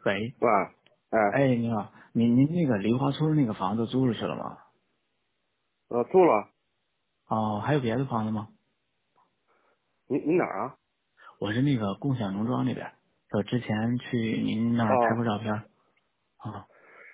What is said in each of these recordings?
喂， 喂，哎， 哎，你好，您那个梨花村那个房子租出去了吗？ 租了。 哦，还有别的房子吗？ 您哪儿啊？ 我是那个共享农庄那边，我之前去您那儿拍哦， 过照片。啊，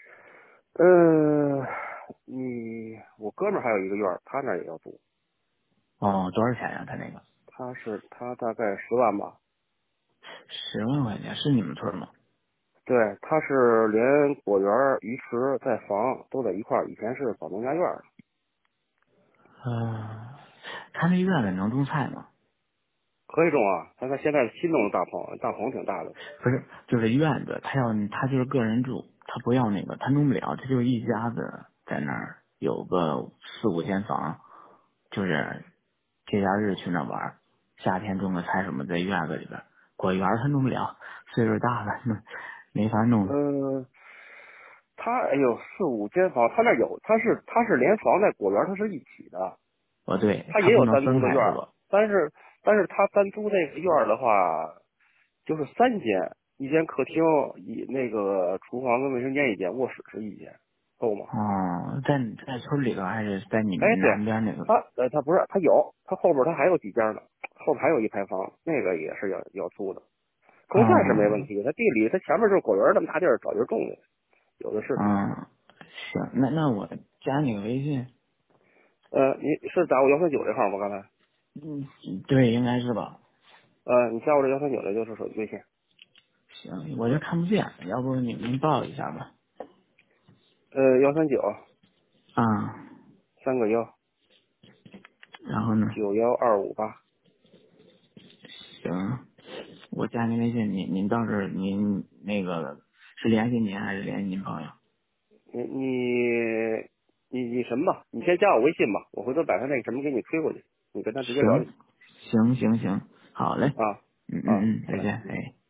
呃，我哥们儿还有一个院儿，他那儿也要租。 哦，多少钱呀？他那个他大概10万吧。 10万块钱，是你们村吗？ 对，他是连果园儿、鱼池带房都在一块儿，以前是搞农家院儿的。 他那院子能种菜吗？ 可以种啊，他现在新弄的大棚，大棚挺大的。 不是，就是院子，他就是个人住，他不要那个，他弄不了，他就一家子在那儿有个4、5间房，就是节假日去那玩儿，夏天种个菜什么在院子里边儿，果园儿他弄不了，岁数大了，没法弄。 呃，哎呦，4、5间房，他那有，他是连房带果园儿，他是一起的。 哦，对， 他他也有单独不能分的院儿， 开是吧？ 但是他单独那个院儿的话，就是3间，一间客厅，那个厨房跟卫生间一间，卧室是一间，够吗？ 哦，在村里头还是在你哎， 们对， 南边那个？ 他不是，他后边他还有几间呢，后边还有一排房，那个也是要租的，种菜是没问哦， 题，他地里他前面就是果园那么大地儿，早就种的，有的是地。 嗯，行，那我加你个微信。 你是打我139这号吗？刚才？ 嗯，对，应该是吧？ 你加我这139的就是手机微信。 行，我这看不见，要不您报一下吧？ 139 啊， 3个1 然后呢？ 91258。 行，我加您微信，您到时候您那个是联系您还是联系您朋友？ 你你你什么吧？你先加我微信吧，我回头把他那个什么给你推过去，你跟他直接聊就行，行，好嘞， 行啊。 嗯嗯啊， 嗯， 好嘞。 再见，哎。